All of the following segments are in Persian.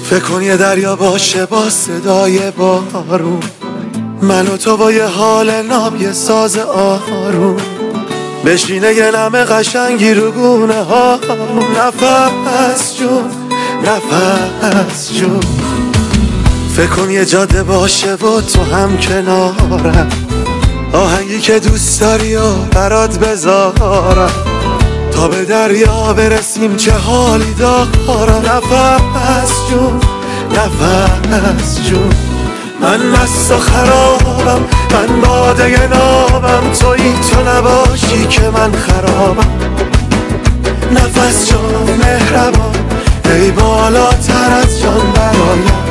فکر کن یه دریا باشه با صدای بارون، من و تو با یه حال ناب یه ساز آروم، بشینه یه نم قشنگی رو گونه ها، نفس جون نفس جون. فکر کن یه جاده باشه و تو هم کنارم، آهنگی که دوست داری و برات بذارم، تا به دریا برسیم چه حالی دارم. نفس جون نفس جون. من مست و خرابم، من باده نابم، تویی تو نباشی که من خرابم. نفس جان مهربان، ای بالاتر از جان برایم.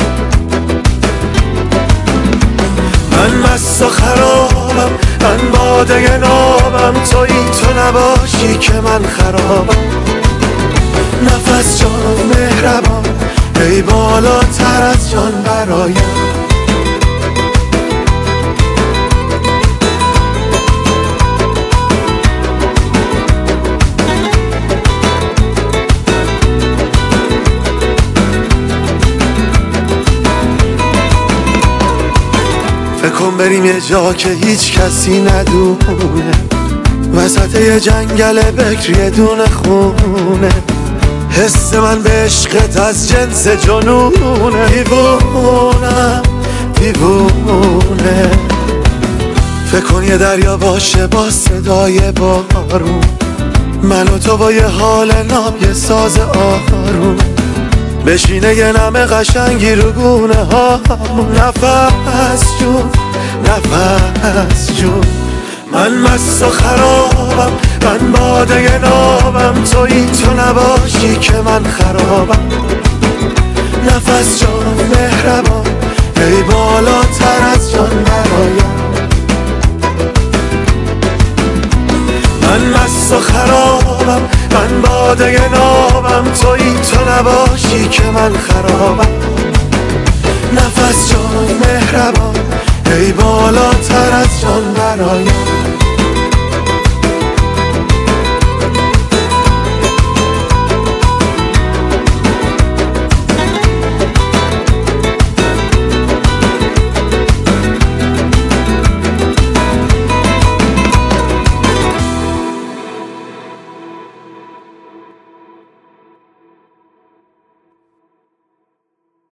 من مست و خرابم، من باده نابم، تویی تو نباشی که من خرابم. نفس جان مهربان، ای بالاتر از جان برایم. فکر کن بریم یه جا که هیچ کسی ندونه، وسط یه جنگل بکر یه دونه خونه، حس من به عشقت از جنس جنونه. دیوونم دیوونه. فکر کن یه دریا باشه با صدای بارون، من و تو با یه حال ناب یه ساز آروم، بشینه یه نم قشنگی رو گونه ها، نفس جون نفس جون. من مست و خرابم، من باده نابم، تویی تو نباشی که من خرابم. نفس جان مهربان، ای بالاتر از جان برایم. من مست و خرابم، من باده نابم، تویی تو نباشی که من خرابم. نفس جان مهربان، ای بالاتر از جان برایم.